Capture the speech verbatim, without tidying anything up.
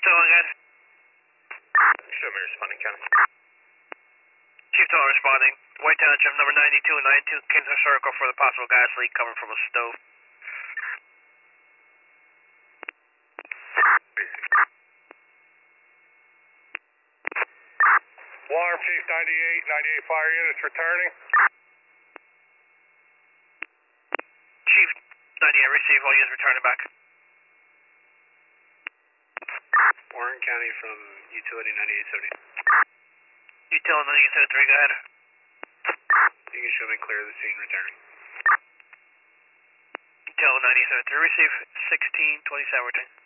Tower again. Show me responding, County. Chief Tower responding. White Township number ninety-two and ninety-two Kingston Circle for the possible gas leak coming from a stove. Alarm Chief ninety-eight, ninety-eight fire units returning. Chief ninety-eight, receive, all units returning back. Warren County from Utility ninety-eight seventy. Utility ninety-eight seventy-three, go ahead. You can show me clear of the scene returning. Utility ninety-eight seventy-three, receive, sixteen twenty-seven, return.